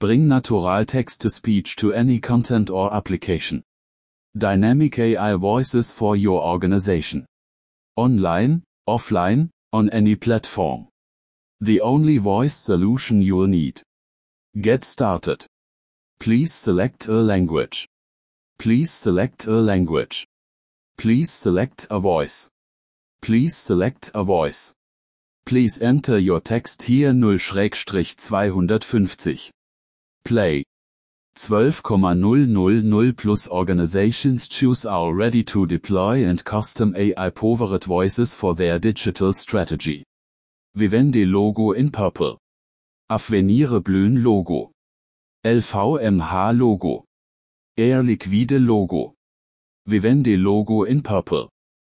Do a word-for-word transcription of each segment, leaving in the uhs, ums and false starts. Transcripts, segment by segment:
Bring natural text-to-speech to any content or application. Dynamic A I voices for your organization. Online, offline, on any platform. The only voice solution you'll need. Get started. Please select a language. Please select a language. Please select a voice. Please select a voice. Please enter your text here null two fifty. Play. twelve thousand plus organizations choose our ready to deploy and custom A I-powered voices for their digital strategy. Vivendi Logo in purple. Avenir Blün Logo. L V M H Logo. Air Liquide Logo. Vivendi Logo in purple.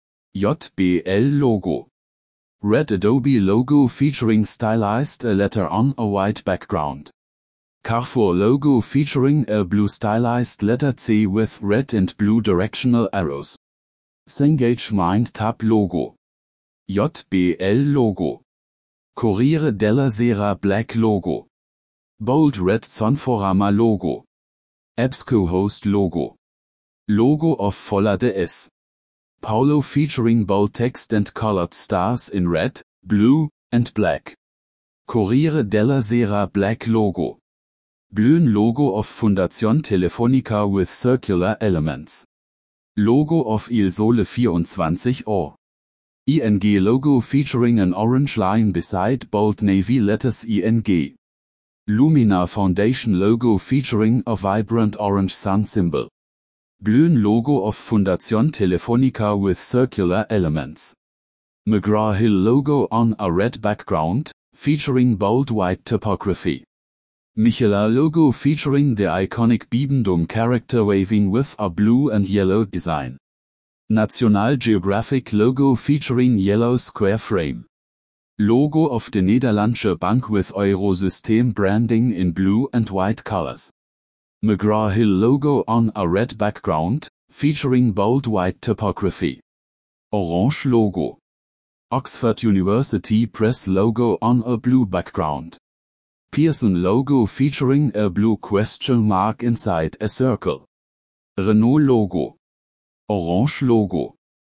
J B L Logo. Red Adobe logo featuring stylized a letter on a white background. Carrefour logo featuring a blue stylized letter C with red and blue directional arrows. Cengage Mind Tab Logo. J B L Logo. Corriere della Sera Black Logo. Bold Red Sonforama Logo. EBSCO-Host Logo. Logo of Folla D S. Paulo featuring bold text and colored stars in red, blue, and black. Corriere della Sera Black Logo. Blün Logo of Fundación Telefónica with circular elements. Logo of Il Sole twenty-four O. I N G logo featuring an orange line beside bold navy letters I N G. Lumina Foundation logo featuring a vibrant orange sun symbol. Blün logo of Fundación Telefónica with circular elements. McGraw-Hill logo on a red background, featuring bold white typography. Michelin logo featuring the iconic Bibendum character waving with a blue and yellow design. National Geographic logo featuring yellow square frame. Logo of the Nederlandsche Bank with Eurosystem branding in blue and white colors. McGraw-Hill logo on a red background, featuring bold white typography. Orange logo. Oxford University Press logo on a blue background. Pearson logo featuring a blue question mark inside a circle. Renault logo. Orange logo.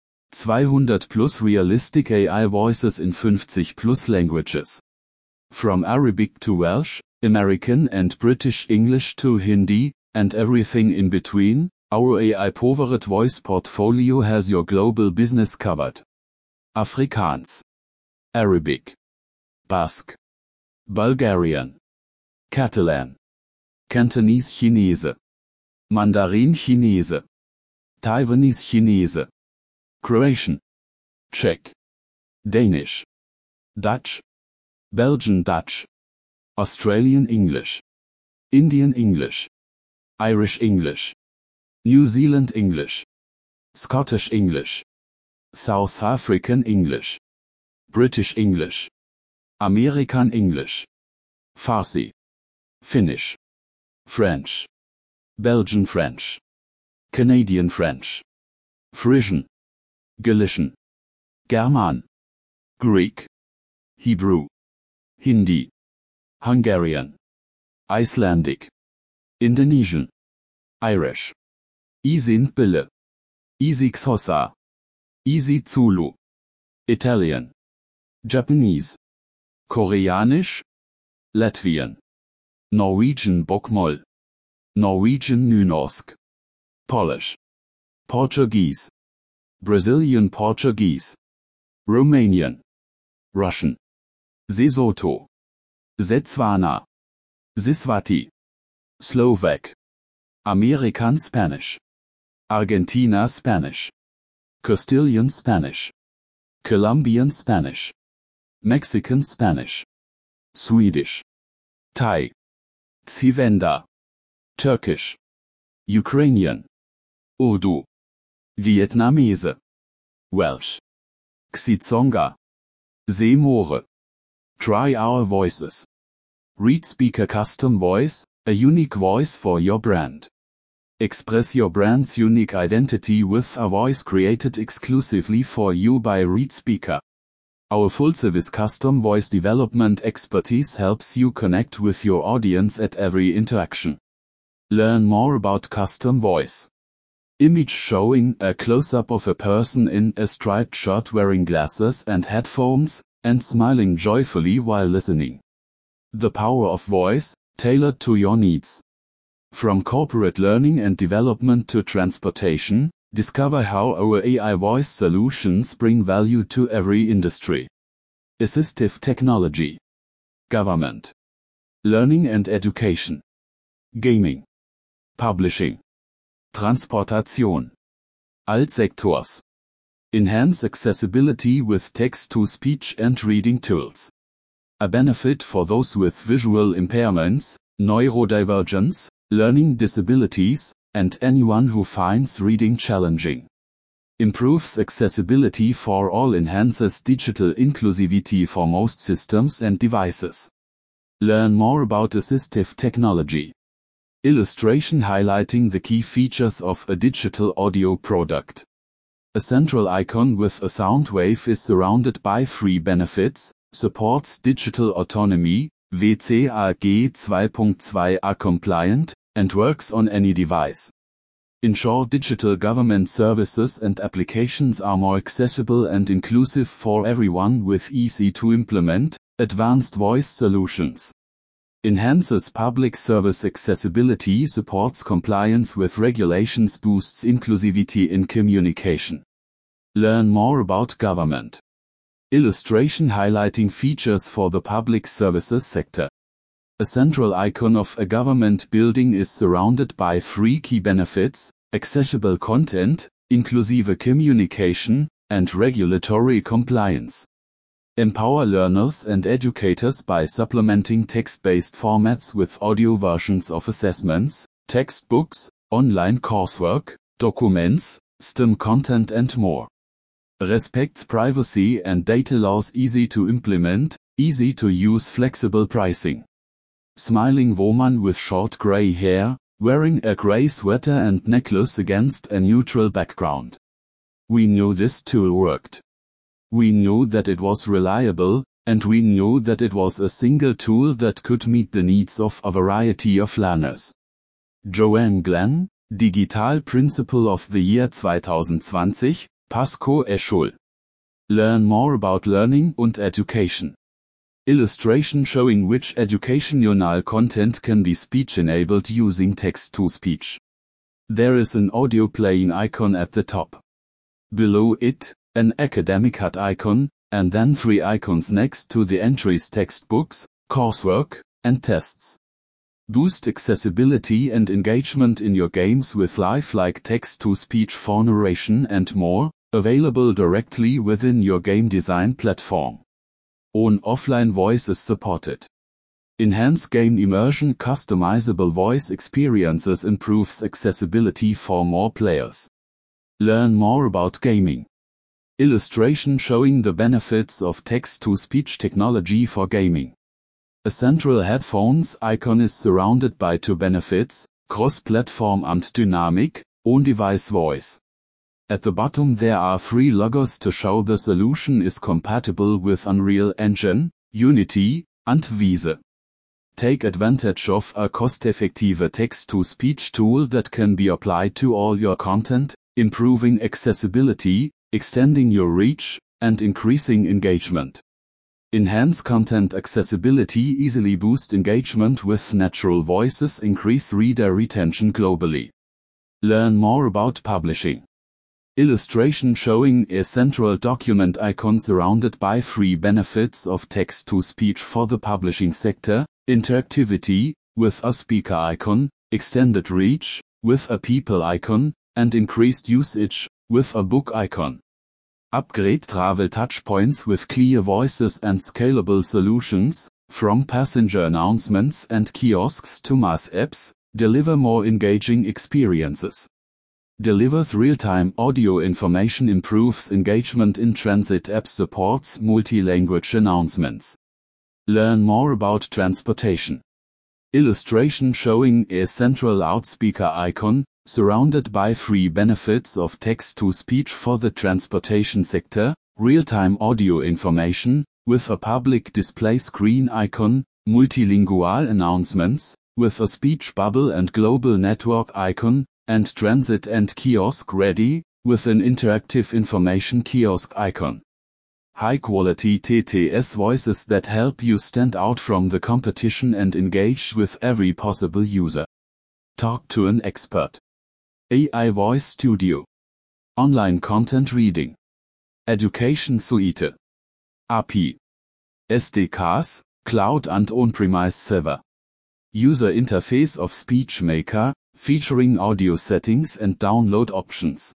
two hundred plus realistic A I voices in fifty plus languages. From Arabic to Welsh, American and British English to Hindi, and everything in between, our A I-powered voice portfolio has your global business covered. Afrikaans. Arabic. Basque. Bulgarian. Catalan. Cantonese Chinese. Mandarin Chinese. Taiwanese Chinese. Croatian. Czech. Danish. Dutch. Belgian Dutch. Australian English. Indian English. Irish English. New Zealand English. Scottish English. South African English. British English. American English. Farsi. Finnish. French. Belgian French. Canadian French. Frisian. Galician. German. Greek. Hebrew. Hindi. Hungarian. Icelandic. Indonesian. Irish. Isin Bille. Isi Xhosa. Isi Zulu. Italian. Japanese. Koreanisch. Latvian. Norwegian Bokmål. Norwegian Nynorsk. Polish. Portuguese. Brazilian Portuguese. Romanian. Russian. Sesotho. Setswana. Siswati. Slovak. American Spanish. Argentina Spanish. Castilian Spanish. Colombian Spanish. Mexican Spanish. Swedish. Thai. Tsivenda. Turkish. Ukrainian. Urdu. Vietnamese. Welsh. Xitsonga. Seemore. Try our voices. ReadSpeaker Custom Voice, a unique voice for your brand. Express your brand's unique identity with a voice created exclusively for you by ReadSpeaker. Our full-service custom voice development expertise helps you connect with your audience at every interaction. Learn more about custom voice. Image showing a close-up of a person in a striped shirt wearing glasses and headphones, and smiling joyfully while listening. The power of voice, tailored to your needs. From corporate learning and development to transportation, discover how our A I voice solutions bring value to every industry. Assistive technology. Government. Learning and education. Gaming. Publishing. Transportation. Altsektors. Enhance accessibility with text-to-speech and reading tools. A benefit for those with visual impairments, neurodivergence, learning disabilities, and anyone who finds reading challenging. Improves accessibility for all, enhances digital inclusivity for most systems and devices. Learn more about assistive technology. Illustration highlighting the key features of a digital audio product. A central icon with a sound wave is surrounded by three benefits, supports digital autonomy, W C A G two point two A compliant, and works on any device. Ensure digital government services and applications are more accessible and inclusive for everyone with easy-to-implement, advanced voice solutions. Enhances public service accessibility, supports compliance with regulations, boosts inclusivity in communication. Learn more about government. Illustration highlighting features for the public services sector. A central icon of a government building is surrounded by three key benefits: accessible content, inclusive communication, and regulatory compliance. Empower learners and educators by supplementing text-based formats with audio versions of assessments, textbooks, online coursework, documents, STEM content and more. Respects privacy and data laws, easy to implement, easy to use, flexible pricing. Smiling woman with short gray hair, wearing a gray sweater and necklace against a neutral background. We knew this tool worked. We knew that it was reliable, and we knew that it was a single tool that could meet the needs of a variety of learners. Joanne Glenn, Digital Principal of the Year twenty twenty, Pasco Eschol. Learn more about learning and education. Illustration showing which educational content can be speech-enabled using text-to-speech. There is an audio playing icon at the top. Below it, an academic H U D icon, and then three icons next to the entries: textbooks, coursework, and tests. Boost accessibility and engagement in your games with lifelike text-to-speech for narration and more, available directly within your game design platform. On offline voice is supported. Enhance game immersion, customizable voice experiences, improves accessibility for more players. Learn more about gaming. Illustration showing the benefits of text-to-speech technology for gaming. A central headphones icon is surrounded by two benefits: cross-platform and dynamic, on-device voice. At the bottom there are three logos to show the solution is compatible with Unreal Engine, Unity, and Vise. Take advantage of a cost-effective text-to-speech tool that can be applied to all your content, improving accessibility, extending your reach, and increasing engagement. Enhance content accessibility, easily boost engagement with natural voices, increase reader retention globally. Learn more about publishing. Illustration showing a central document icon surrounded by three benefits of text-to-speech for the publishing sector: interactivity, with a speaker icon, extended reach, with a people icon, and increased usage, with a book icon. Upgrade travel touchpoints with clear voices and scalable solutions, from passenger announcements and kiosks to mass apps, deliver more engaging experiences. Delivers real-time audio information, improves engagement in transit apps, supports multi-language announcements. Learn more about transportation. Illustration showing a central loudspeaker icon, surrounded by three benefits of text-to-speech for the transportation sector: real-time audio information, with a public display screen icon, multilingual announcements, with a speech bubble and global network icon, and transit and kiosk ready, with an interactive information kiosk icon. High-quality T T S voices that help you stand out from the competition and engage with every possible user. Talk to an expert. A I Voice Studio. Online content reading. Education Suite. A P I. S D Ks, Cloud and On-Premise Server. User interface of SpeechMaker, featuring audio settings and download options.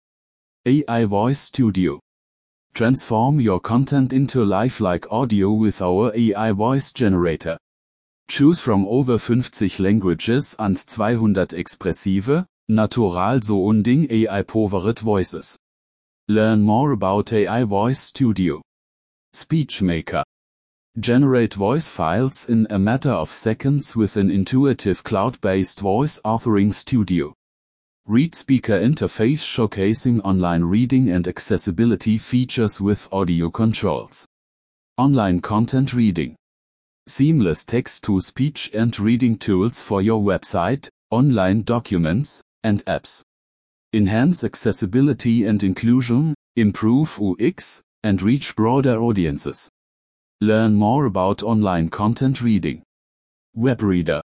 A I Voice Studio. Transform your content into lifelike audio with our A I Voice Generator. Choose from over fifty languages and two hundred expressive, natural sounding A I-powered voices. Learn more about A I Voice Studio. SpeechMaker. Generate voice files in a matter of seconds with an intuitive cloud-based voice authoring studio. Read speaker interface showcasing online reading and accessibility features with audio controls. Online content reading. Seamless text-to-speech and reading tools for your website, online documents, and apps. Enhance accessibility and inclusion, improve U X, and reach broader audiences. Learn more about online content reading. WebReader.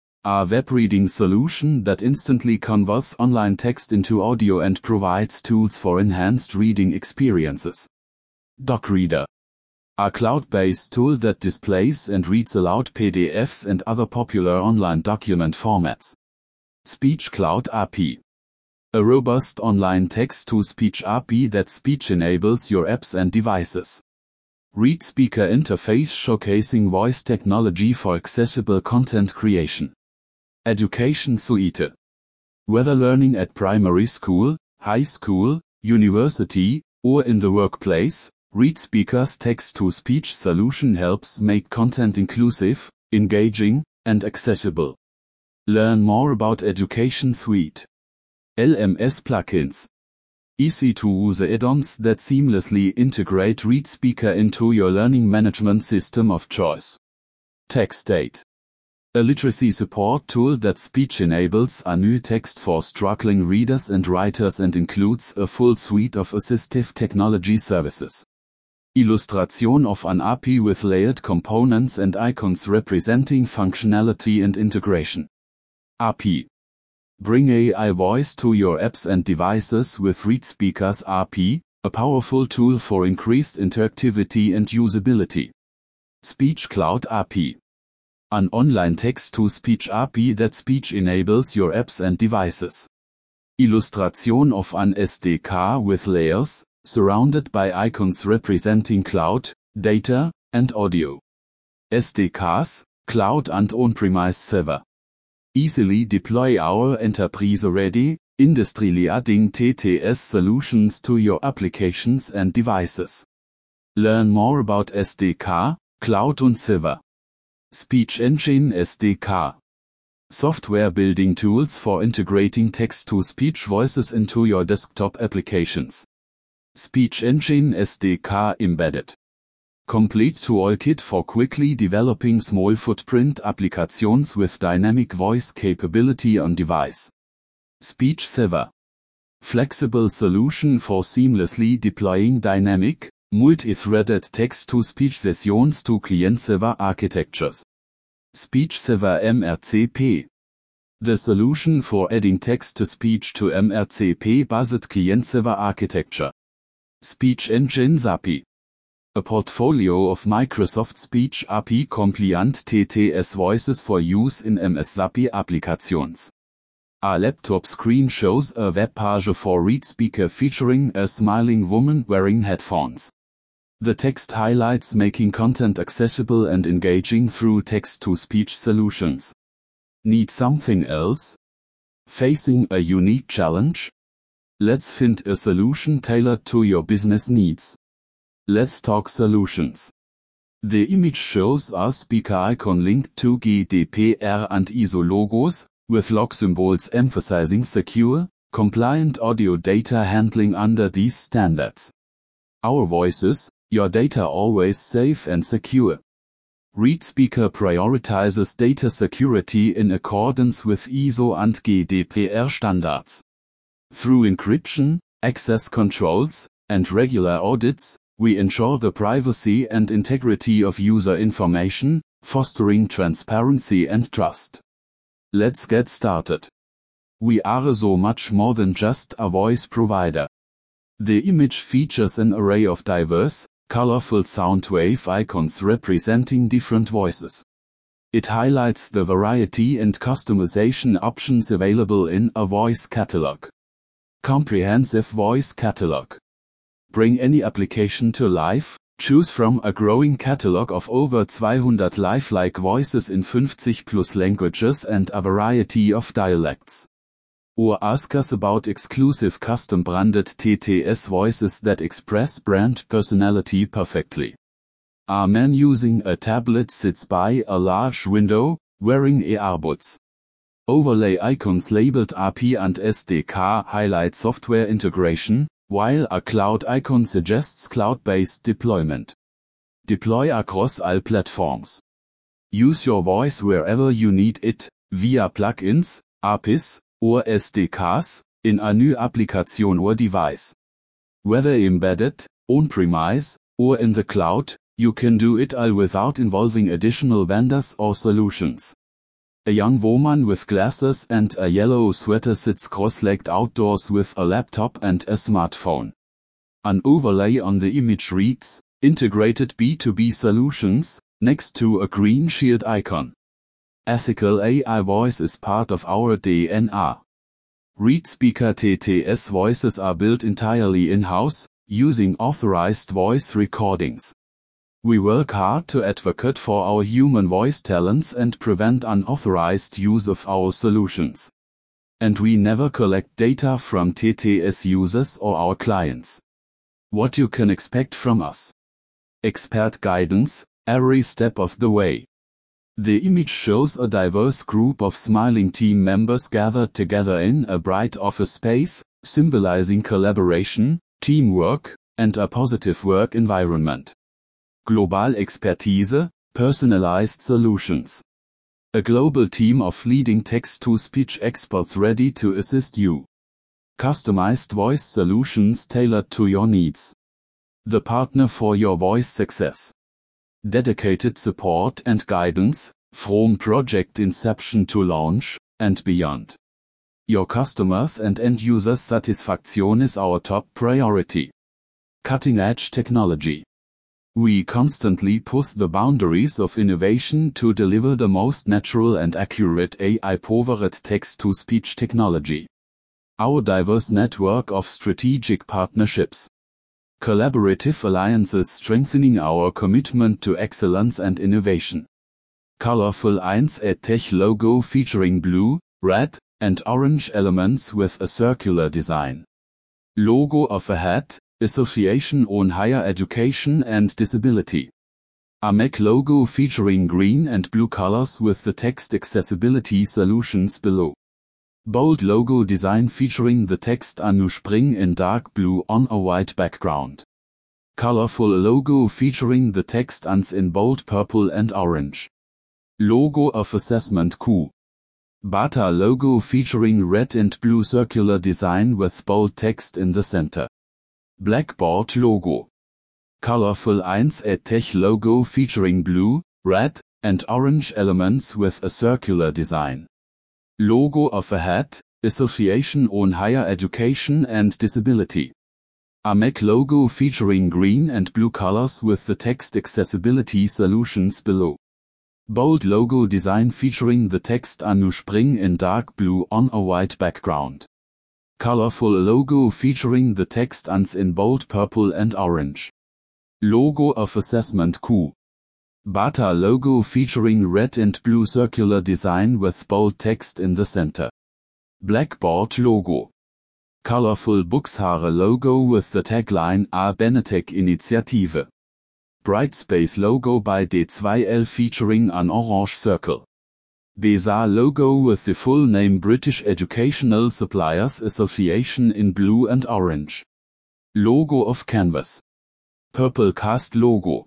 A web reading solution that instantly converts online text into audio and provides tools for enhanced reading experiences. DocReader. A cloud-based tool that displays and reads aloud P D Fs and other popular online document formats. SpeechCloud A P I. A robust online text-to-speech A P I that speech enables your apps and devices. Read speaker interface showcasing voice technology for accessible content creation. Education Suite. Whether learning at primary school, high school, university, or in the workplace, ReadSpeaker's text-to-speech solution helps make content inclusive, engaging, and accessible. Learn more about Education Suite. L M S plugins. Easy-to-use add-ons that seamlessly integrate ReadSpeaker into your learning management system of choice. TextAid. A literacy support tool that speech enables a new text for struggling readers and writers and includes a full suite of assistive technology services. Illustration of an A P I with layered components and icons representing functionality and integration. A P I. Bring A I voice to your apps and devices with ReadSpeaker's A P I, a powerful tool for increased interactivity and usability. SpeechCloud A P I. An online text-to-speech A P I that speech enables your apps and devices. Illustration of an S D K with layers, surrounded by icons representing cloud, data, and audio. S D Ks, Cloud and On-Premise Server. Easily deploy our enterprise-ready, industry-leading T T S solutions to your applications and devices. Learn more about S D K, Cloud und Server. Speech Engine S D K. Software building tools for integrating text-to-speech voices into your desktop applications. Speech Engine S D K Embedded. Complete tool kit for quickly developing small footprint applications with dynamic voice capability on device. Speech Server. Flexible solution for seamlessly deploying dynamic, multi-threaded text-to-speech sessions to client-server architectures. Speech Server M R C P. The solution for adding text-to-speech to M R C P-based client-server architecture. Speech Engine S A P I. A portfolio of Microsoft Speech A P I-compliant T T S voices for use in M S A P I applications. A laptop screen shows a web page for ReadSpeaker featuring a smiling woman wearing headphones. The text highlights making content accessible and engaging through text-to-speech solutions. Need something else? Facing a unique challenge? Let's find a solution tailored to your business needs. Let's talk solutions. The image shows a speaker icon linked to G D P R and I S O logos, with log symbols emphasizing secure, compliant audio data handling under these standards. Our voices, your data always safe and secure. ReadSpeaker prioritizes data security in accordance with I S O and G D P R standards. Through encryption, access controls, and regular audits, we ensure the privacy and integrity of user information, fostering transparency and trust. Let's get started. We are so much more than just a voice provider. The image features an array of diverse, colorful sound wave icons representing different voices. It highlights the variety and customization options available in a voice catalog. Comprehensive voice catalog. Bring any application to life, choose from a growing catalog of over two hundred lifelike voices in fifty plus languages and a variety of dialects. Or ask us about exclusive custom-branded T T S voices that express brand personality perfectly. A man using a tablet sits by a large window, wearing earbuds. Overlay icons labeled A P I and S D K highlight software integration, while a cloud icon suggests cloud-based deployment. Deploy across all platforms. Use your voice wherever you need it, via plugins, A P Is, or S D Ks, in a new application or device. Whether embedded, on-premise, or in the cloud, you can do it all without involving additional vendors or solutions. A young woman with glasses and a yellow sweater sits cross-legged outdoors with a laptop and a smartphone. An overlay on the image reads, Integrated B two B Solutions, next to a green shield icon. Ethical A I voice is part of our D N A. ReadSpeaker T T S voices are built entirely in-house, using authorized voice recordings. We work hard to advocate for our human voice talents and prevent unauthorized use of our solutions. And we never collect data from T T S users or our clients. What you can expect from us. Expert guidance, every step of the way. The image shows a diverse group of smiling team members gathered together in a bright office space, symbolizing collaboration, teamwork, and a positive work environment. Global expertise, personalized solutions. A global team of leading text-to-speech experts ready to assist you. Customized voice solutions tailored to your needs. The partner for your voice success. Dedicated support and guidance, from project inception to launch, and beyond. Your customers and end users' satisfaction is our top priority. Cutting-edge technology. We constantly push the boundaries of innovation to deliver the most natural and accurate A I-powered text-to-speech technology. Our diverse network of strategic partnerships. Collaborative alliances strengthening our commitment to excellence and innovation. Colorful eins at Tech logo featuring blue, red, and orange elements with a circular design. Logo of a hat, Association on Higher Education and Disability. A M E C logo featuring green and blue colors with the text accessibility solutions below. Bold logo design featuring the text Anu Spring in dark blue on a white background. Colorful logo featuring the text Ans in bold purple and orange. Logo of Assessment Q. Bata logo featuring red and blue circular design with bold text in the center. Blackboard logo. Colorful eins at Tech logo featuring blue, red, and orange elements with a circular design. Logo of a hat, Association on Higher Education and Disability. A M E C logo featuring green and blue colors with the text accessibility solutions below. Bold logo design featuring the text Anu Spring in dark blue on a white background. Colorful logo featuring the text Ans in bold purple and orange. Logo of Assessment Q. Bata logo featuring red and blue circular design with bold text in the center. Blackboard logo. Colorful Buxhaare logo with the tagline A Benetech Initiative. Brightspace logo by D two L featuring an orange circle. B E S A logo with the full name British Educational Suppliers Association in blue and orange. Logo of Canvas. Purple Cast logo.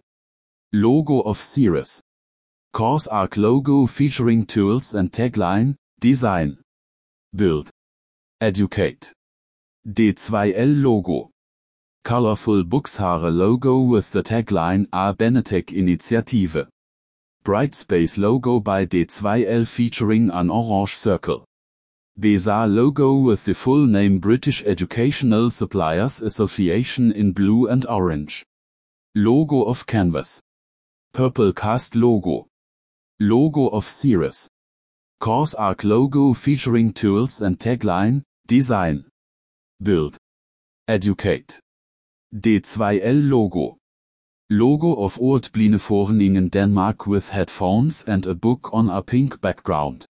Logo of Cirrus. Course Arc logo featuring tools and tagline, Design. Build. Educate. D two L logo. Colorful Buchshaare logo with the tagline A Benetech Initiative. Brightspace logo by D two L featuring an orange circle. B S A logo with the full name British Educational Suppliers Association in blue and orange. Logo of Canvas. Purple Cast logo. Logo of Cirrus. Course Arc logo featuring tools and tagline, Design. Build. Educate. D two L logo. Logo of Ordbline Foreningen Denmark with headphones and a book on a pink background.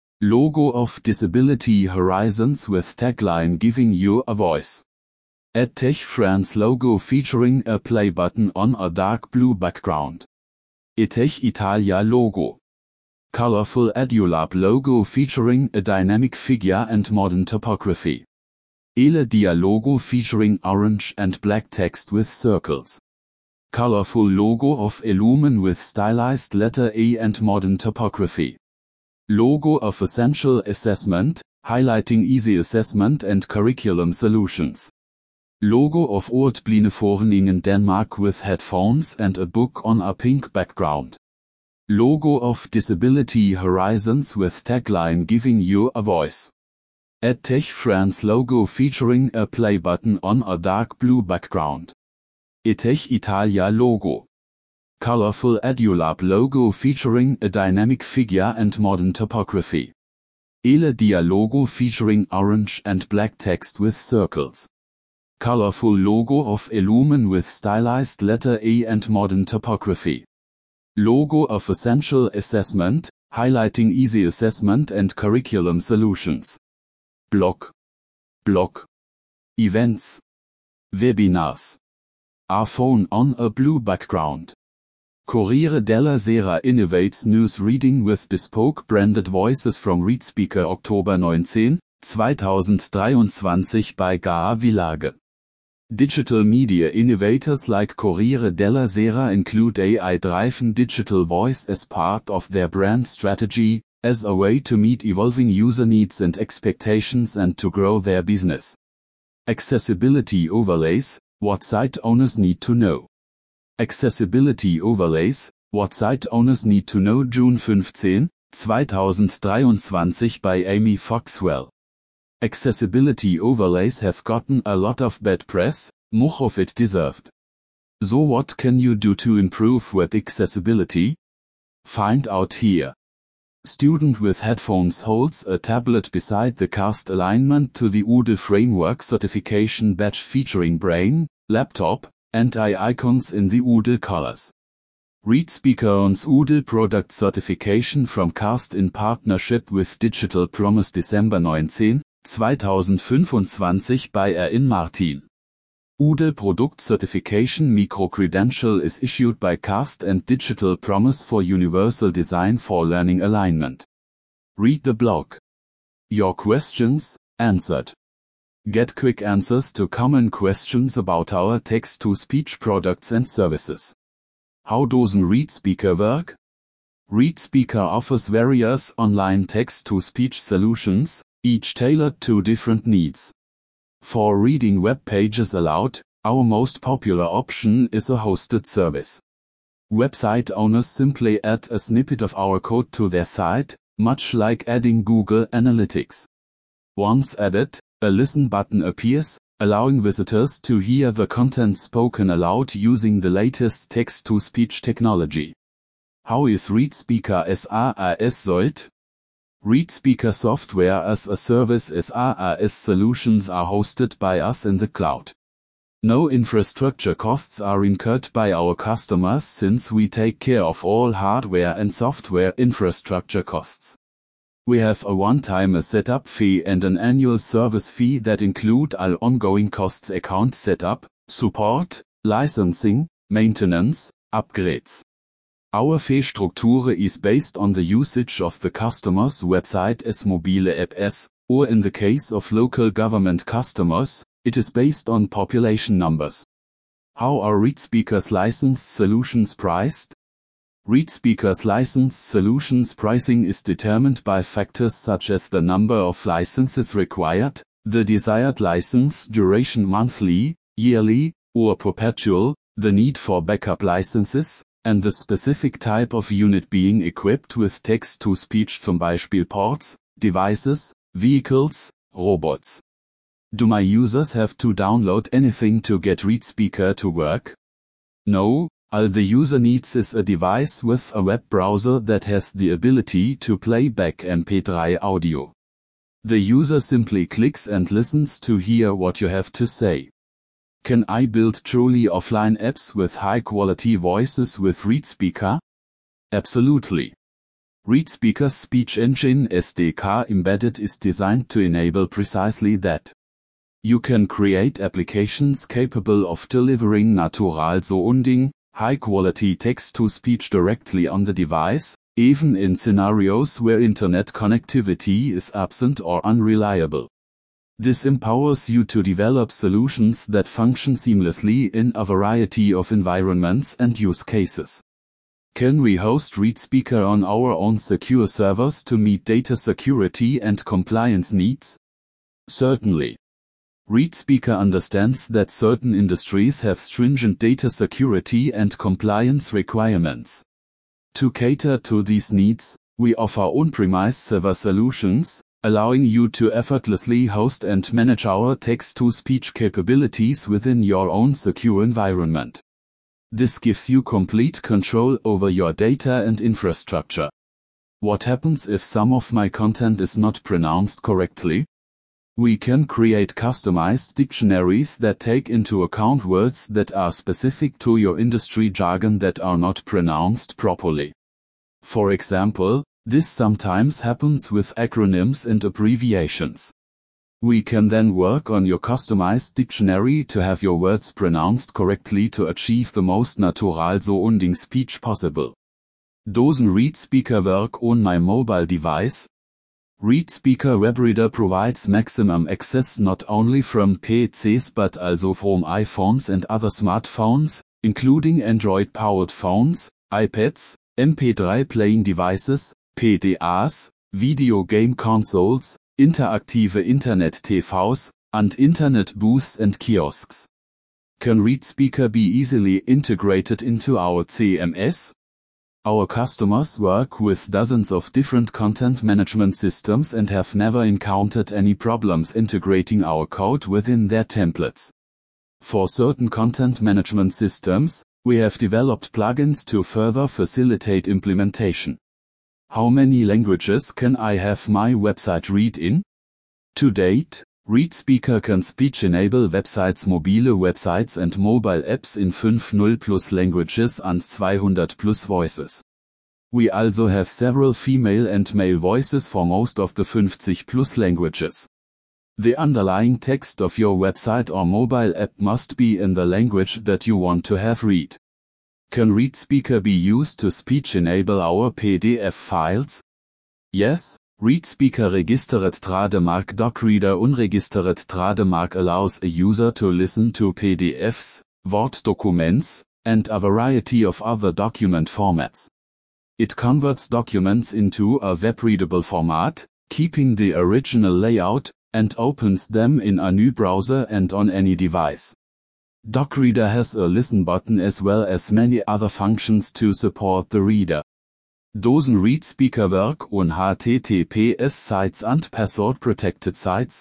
Logo of Disability Horizons with tagline Giving You a Voice. EdTech France logo featuring a play button on a dark blue background. EdTech Italia logo. Colorful EduLab logo featuring a dynamic figure and modern topography. EleDia logo featuring orange and black text with circles. Colorful logo of Illumin with stylized letter E and modern topography. Logo of Essential Assessment, highlighting easy assessment and curriculum solutions. Logo of Ordbline Foreningen Denmark with headphones and a book on a pink background. Logo of Disability Horizons with tagline Giving You a Voice. EdTech France logo featuring a play button on a dark blue background. EdTech Italia logo. Colorful EduLab logo featuring a dynamic figure and modern topography. EleDia logo featuring orange and black text with circles. Colorful logo of Illumin with stylized letter E and modern topography. Logo of Essential Assessment, highlighting easy assessment and curriculum solutions. Blog. Blog. Events. Webinars. A phone on a blue background. Corriere della Sera innovates news reading with bespoke branded voices from ReadSpeaker Oktober neunzehnten, zweitausenddreiundzwanzig bei G A Village. Digital media innovators like Corriere della Sera include A I-driven digital voice as part of their brand strategy, as a way to meet evolving user needs and expectations and to grow their business. Accessibility overlays, what site owners need to know. Accessibility overlays, what site owners need to know June fifteenth, zweitausenddreiundzwanzig by Amy Foxwell. Accessibility overlays have gotten a lot of bad press, much of it deserved. So what can you do to improve web accessibility? Find out here. Student with headphones holds a tablet beside the cast alignment to the U D E framework certification badge featuring brain, laptop, and eye icons in the U D E colors. ReadSpeaker earns U D E product certification from Cast in partnership with Digital Promise December neunzehnten, zweitausendfünfundzwanzig bei R in Martin. U D E Product Certification Micro-Credential is issued by Cast and Digital Promise for Universal Design for Learning Alignment. Read the blog. Your questions, answered. Get quick answers to common questions about our text-to-speech products and services. How does ReadSpeaker work? ReadSpeaker offers various online text-to-speech solutions, each tailored to different needs. For reading web pages aloud, our most popular option is a hosted service. Website owners simply add a snippet of our code to their site, much like adding Google Analytics. Once added, a listen button appears, allowing visitors to hear the content spoken aloud using the latest text-to-speech technology. How is ReadSpeaker as a SaaS sold? ReadSpeaker software as a service as SaaS solutions are hosted by us in the cloud. No infrastructure costs are incurred by our customers since we take care of all hardware and software infrastructure costs. We have a one-time setup fee and an annual service fee that include all ongoing costs: account setup, support, licensing, maintenance, upgrades. Our fee structure is based on the usage of the customer's website as mobile app as, or in the case of local government customers, it is based on population numbers. How are ReadSpeaker's licensed solutions priced? ReadSpeaker's licensed solutions pricing is determined by factors such as the number of licenses required, the desired license duration monthly, yearly, or perpetual, the need for backup licenses, and the specific type of unit being equipped with text-to-speech, zum Beispiel ports, devices, vehicles, robots. Do my users have to download anything to get ReadSpeaker to work? No, all the user needs is a device with a web browser that has the ability to play back M P three audio. The user simply clicks and listens to hear what you have to say. Can I build truly offline apps with high-quality voices with ReadSpeaker? Absolutely. ReadSpeaker's speech engine S D K embedded is designed to enable precisely that. You can create applications capable of delivering Naturalsounding, high-quality text-to-speech directly on the device, even in scenarios where internet connectivity is absent or unreliable. This empowers you to develop solutions that function seamlessly in a variety of environments and use cases. Can we host ReadSpeaker on our own secure servers to meet data security and compliance needs? Certainly. ReadSpeaker understands that certain industries have stringent data security and compliance requirements. To cater to these needs, we offer on-premise server solutions, allowing you to effortlessly host and manage our text-to-speech capabilities within your own secure environment. This gives you complete control over your data and infrastructure. What happens if some of my content is not pronounced correctly? We can create customized dictionaries that take into account words that are specific to your industry jargon that are not pronounced properly. For example, this sometimes happens with acronyms and abbreviations. We can then work on your customized dictionary to have your words pronounced correctly to achieve the most Naturalsounding speech possible. Does ReadSpeaker work on my mobile device? ReadSpeaker WebReader provides maximum access not only from P Cs but also from iPhones and other smartphones, including Android-powered phones, iPads, M P three playing devices, P D As, video game consoles, interaktive Internet-T Vs, and internet booths and kiosks. Can ReadSpeaker be easily integrated into our C M S? Our customers work with dozens of different content management systems and have never encountered any problems integrating our code within their templates. For certain content management systems, we have developed plugins to further facilitate implementation. How many languages can I have my website read in? To date, ReadSpeaker can speech-enable websites, mobile websites and mobile apps in fifty plus languages and two hundred plus voices. We also have several female and male voices for most of the fifty plus languages. The underlying text of your website or mobile app must be in the language that you want to have read. Can ReadSpeaker be used to speech-enable our P D F files? Yes, ReadSpeaker registered trademark DocReader unregistered trademark allows a user to listen to P D Fs, Word documents, and a variety of other document formats. It converts documents into a web-readable format, keeping the original layout, and opens them in a new browser and on any device. DocReader has a listen button as well as many other functions to support the reader. Does ReadSpeaker work on H T T P S sites and password-protected sites?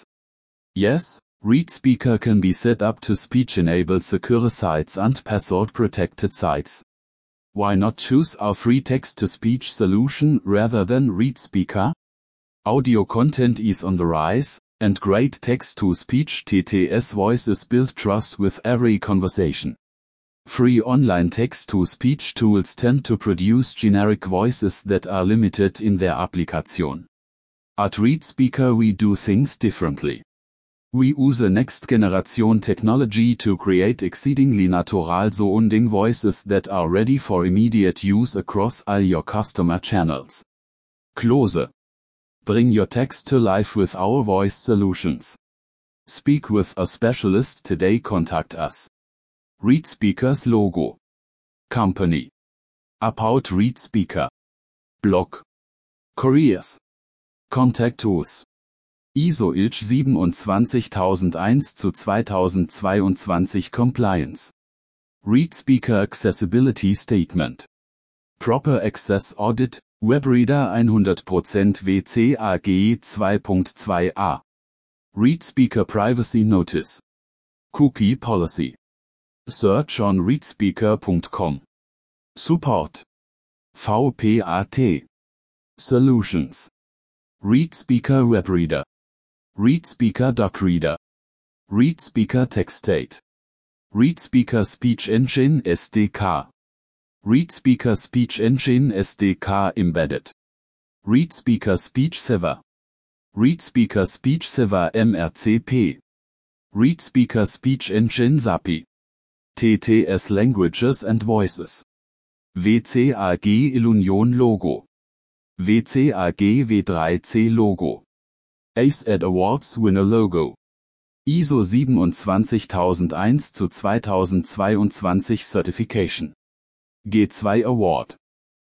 Yes, ReadSpeaker can be set up to speech-enable secure sites and password-protected sites. Why not choose our free text-to-speech solution rather than ReadSpeaker? Audio content is on the rise, and great text-to-speech T T S voices build trust with every conversation. Free online text-to-speech tools tend to produce generic voices that are limited in their application. At ReadSpeaker we do things differently. We use next-generation technology to create exceedingly natural-sounding voices that are ready for immediate use across all your customer channels. Close. Bring your text to life with our voice solutions. Speak with a specialist today. Contact us. ReadSpeakers Logo. Company. About ReadSpeaker. Blog. Careers. Contact Us. I S O I L siebenundzwanzigtausendeins zu zweitausendzweiundzwanzig Compliance. ReadSpeaker Accessibility Statement. Proper Access Audit, WebReader hundert Prozent W C A G zwei Punkt zwei a. ReadSpeaker Privacy Notice. Cookie Policy. Search on readspeaker Punkt com. Support. V P A T. Solutions. ReadSpeaker WebReader. ReadSpeaker DocReader. ReadSpeaker TextState. ReadSpeaker Speech Engine S D K. ReadSpeaker Speech Engine S D K Embedded. ReadSpeaker SpeechSaver. ReadSpeaker SpeechSaver M R C P. ReadSpeaker Speech Engine S A P I. T T S Languages and Voices. W C A G Ilunion Logo. W C A G W drei C Logo. A C E D Awards Winner Logo. I S O siebenundzwanzigtausendeins zu zweitausendzweiundzwanzig Certification. G zwei Award.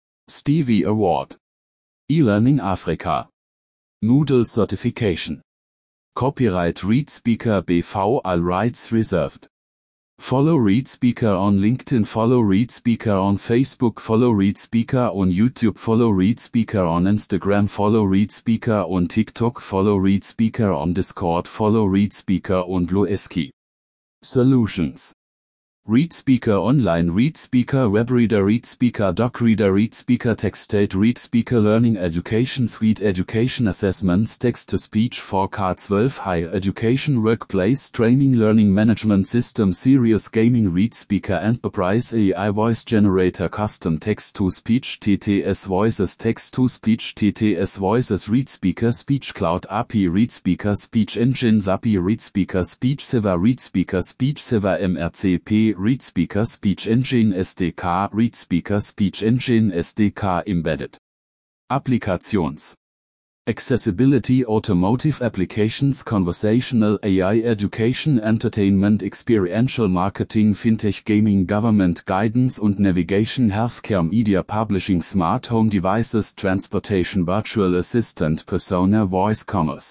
Stevie Award. E-Learning Afrika. Moodle Certification. Copyright ReadSpeaker B V All rights reserved. Follow ReadSpeaker on LinkedIn. Follow ReadSpeaker on Facebook. Follow ReadSpeaker on YouTube. Follow ReadSpeaker on Instagram. Follow ReadSpeaker on TikTok. Follow ReadSpeaker on Discord. Follow ReadSpeaker on Bluesky. Solutions. ReadSpeaker Online, ReadSpeaker WebReader, ReadSpeaker DocReader, ReadSpeaker TextState, ReadSpeaker Learning Education Suite, Education Assessments, Text-to-Speech for K twelve, Higher Education, Workplace Training, Learning Management System, Serious Gaming, ReadSpeaker Enterprise A I Voice Generator, Custom Text-to-Speech, T T S Voices, Text-to-Speech, T T S Voices, ReadSpeaker Speech Cloud A P I, ReadSpeaker Speech Engine S A P I, ReadSpeaker SpeechSaver, ReadSpeaker SpeechSaver M R C P, ReadSpeaker Speech Engine S D K, ReadSpeaker Speech Engine S D K Embedded. Applikations. Accessibility, Automotive Applications, Conversational A I, Education, Entertainment, Experiential Marketing, Fintech, Gaming, Government, Guidance und Navigation, Healthcare, Media, Publishing, Smart Home Devices, Transportation, Virtual Assistant, Persona, Voice Commerce.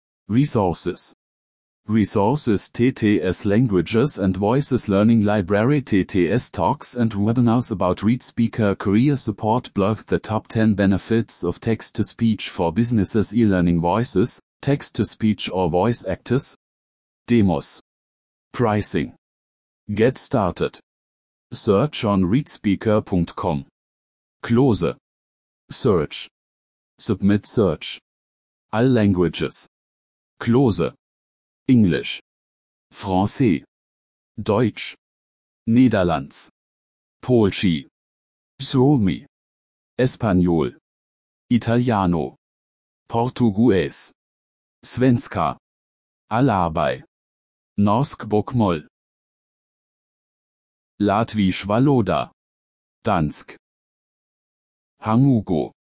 Resources. Resources T T S Languages and Voices Learning Library, T T S Talks and Webinars about ReadSpeaker, Career Support Blog, The Top ten Benefits of Text-to-Speech for Businesses, E-Learning Voices, Text-to-Speech or Voice Actors. Demos. Pricing. Get started. Search on readspeaker Punkt com. Close. Search. Submit search. All languages. Close. Englisch. Français. Deutsch. Niederlands. Polski. Suomi. Espanol. Italiano. Portugues. Svenska. Alarbei. Norsk bokmål. Latvisch Valoda. Dansk. Hangugo.